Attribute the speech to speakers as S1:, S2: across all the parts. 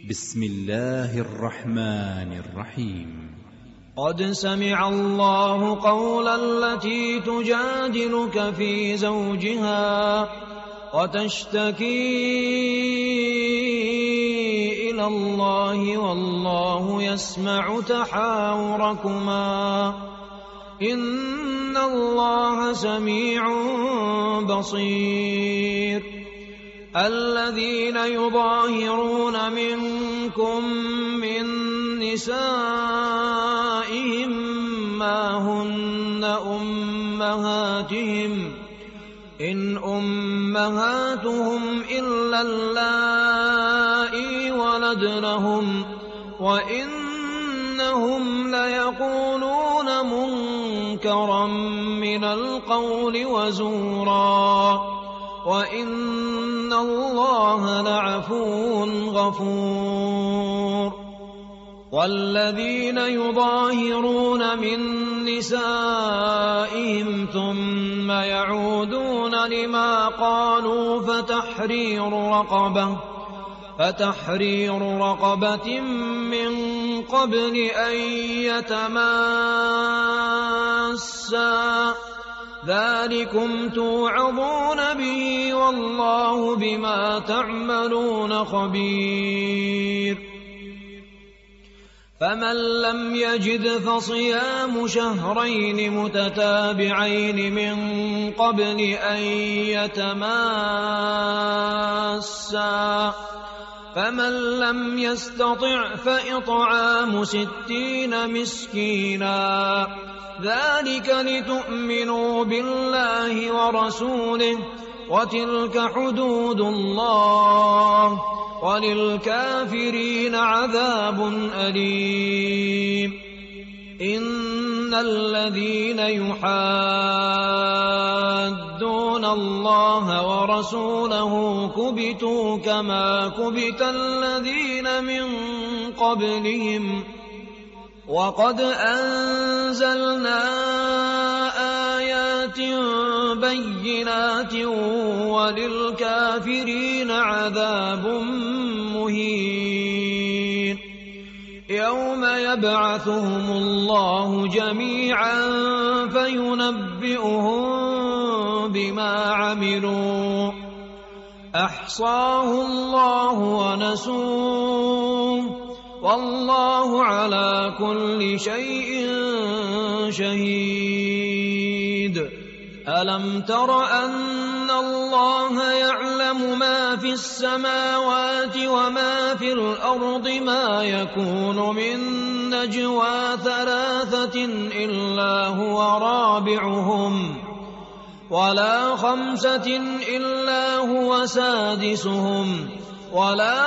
S1: بسم الله الرحمن الرحيم.
S2: قد سمع الله قول التي تجادلك في زوجها وتشتكي إلى الله والله يسمع تحاوركما إن الله سميع بصير. الذين يظاهرون منكم من نسائهم ما هن أمهاتهم إن أمهاتهم إلا اللائي ولدنهم وإنهم ليقولون منكرا من القول وزورا وإن الله لعفو غفور. والذين يظاهرون من نسائهم ثم يعودون لما قالوا فتحرير رقبة من قبل أن يتماسا ذلكم توعظون به والله بما تعملون خبير. فمن لم يجد فصيام شهرين متتابعين من قبل أن يتماسا فمن لم يستطع فإطعام 60 مسكينا ذلك لتؤمنوا بالله ورسوله وتلك حدود الله وللكافرين عذاب أليم. إن الذين يحادون الله ورسوله كبتوا كما كبت الذين من قبلهم وقد أنزلنا آيات بينات وللكافرين عذاب مهين. يوم يبعثهم الله جميعا فينبئهم بما عملوا أحصاه الله ونسوه والله على كل شيء شهيد. ألم تر أن الله يعلم ما في السماوات وما في الأرض ما يكون من نجوى 3 إلا هو رابعهم ولا 5 إلا هو سادسهم ولا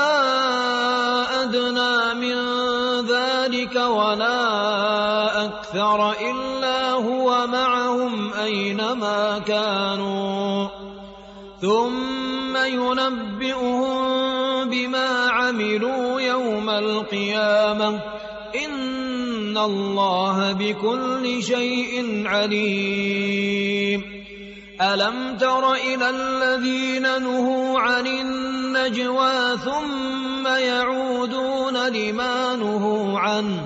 S2: أدنى من ذلك ولا أكثر إلا هو معهم أينما كانوا ثم ينبئهم بما عملوا يوم القيامة إن الله بكل شيء عليم. ألم تر إلى الذين نهوا عن النجوى ثم يعودون لما نهوا عنه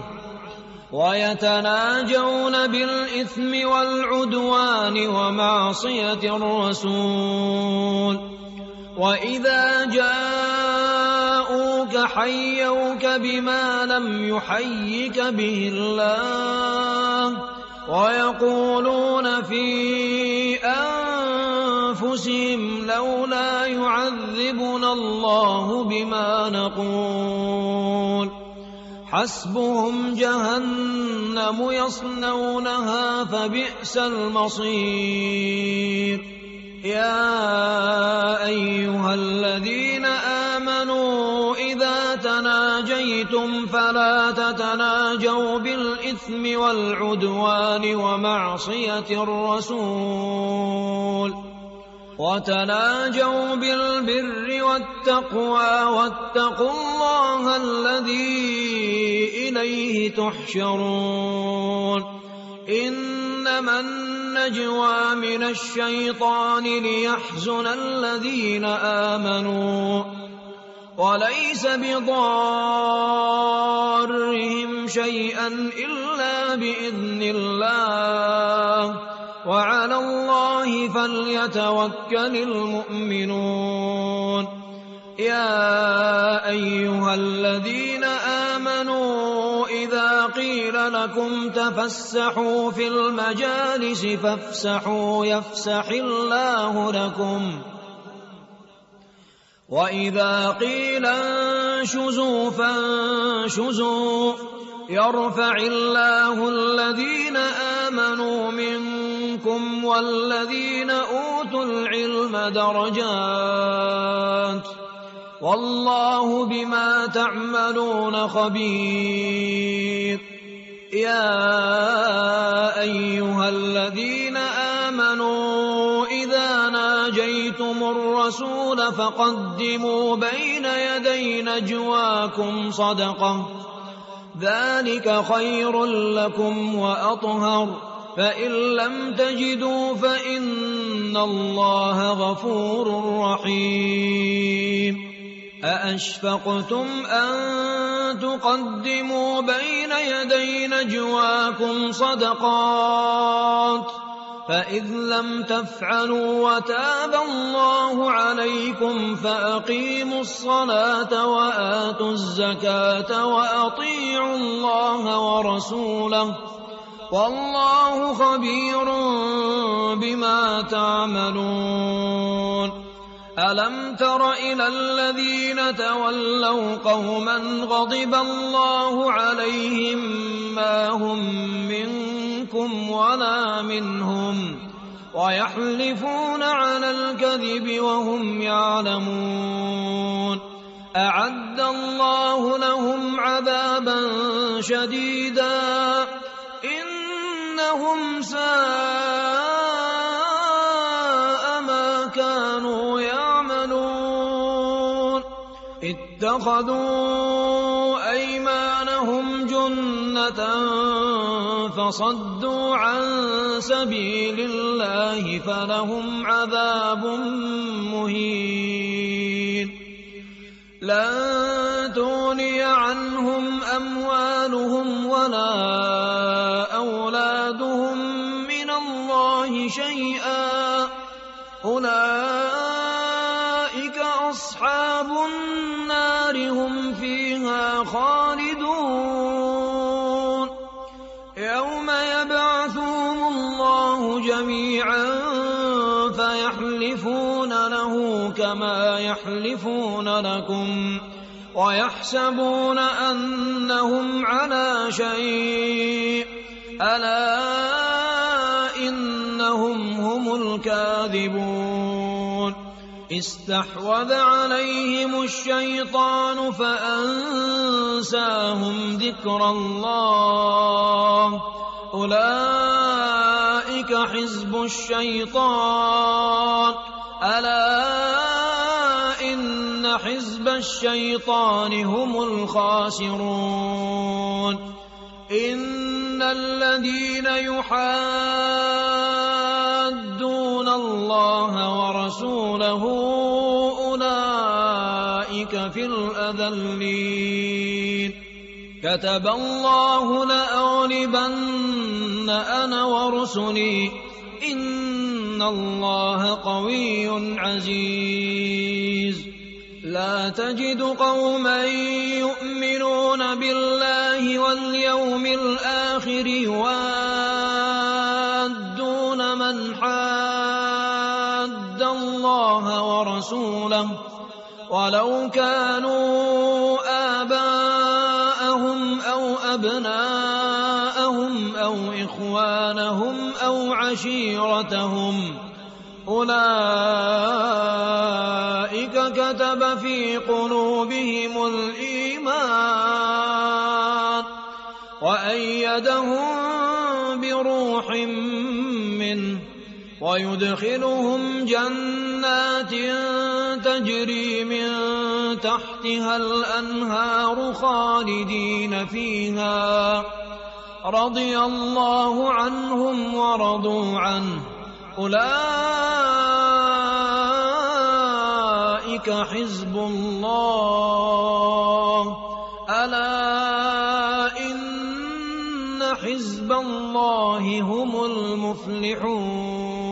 S2: ويتناجون بالإثم والعدوان ومعصية الرسول وإذا جاءوك حيوك بما لم يحيك به الله ويقولون في أنفسهم لولا يعذبنا الله بما نقول حسبهم جهنم يصلونها فبئس المصير. يا أيها الذين آمنوا إذا تناجيتم فلا تتناجوا بالإثم والعدوان ومعصية الرسول وتناجوا بالبر والتقوى واتقوا الله الذي إليه تحشرون. إنما النجوى من الشيطان ليحزن الذين آمنوا وليس بضارهم شيئا إلا بإذن الله وعلى الله فليتوكل المؤمنون يا أيها الذين آمنوا إذا قيل لكم تفسحوا في المجالس فافسحوا يفسح الله لكم وإذا قيل انشزوا فانشزوا يرفع الله الذين آمنوا منكم والذين أوتوا العلم درجات والله بما تعملون خبير يا أيها الذين آمنوا إذا ناجيتم الرسول فقدموا بين يدي نجواكم صدقة ذلك خير لكم وأطهر فإن لم تجدوا فإن الله غفور رحيم أأشفقتم أن تقدموا بين يدي نجواكم صدقات فإذ لم تفعلوا وتاب الله عليكم فأقيموا الصلاة وآتوا الزكاة وأطيعوا الله ورسوله والله خبير بما تعملون ألم تر إلى الذين تولوا قوما غضب الله عليهم ما هم منكم ولا منهم ويحلفون على الكذب وهم يعلمون أعد الله لهم عذابا شديدا إنهم ساء ما كانوا يعملون اتخذوا أيمانهم جنة فصدوا عن سبيل الله فلهم عذاب مهين لن تغني عنهم أموالهم ولا أولادهم من الله شيئا أولئك أصحاب النار هم فيها خالدون يوم يبعثهم الله جميعا فيحلفون له كما يحلفون لكم ويحسبون أنهم على شيء ألا إنهم هم الكاذبون استحوذ عليهم الشيطان فأنساهم ذكر الله أولئك حزب الشيطان ألا إن حزب الشيطان هم الخاسرون إن الذين يحادون الله ورسوله أولئك في الأذلين كتب الله لأغلبن أنا ورسلي إن الله قوي عزيز لا تجد قوما يؤمنون بالله واليوم الآخر يوادون من حاد الله ورسوله ولو كانوا آباءهم أو أبناءهم أو إخوانهم أو عشيرتهم أولئك كتب في قلوبهم الإيمان وأيدهم بروح منه ويدخلهم جنات تجري من تحتها الأنهار خالدين فيها رضي الله عنهم ورضوا عنه أولئك أولئك حزب الله ألا إن حزب الله هم المفلحون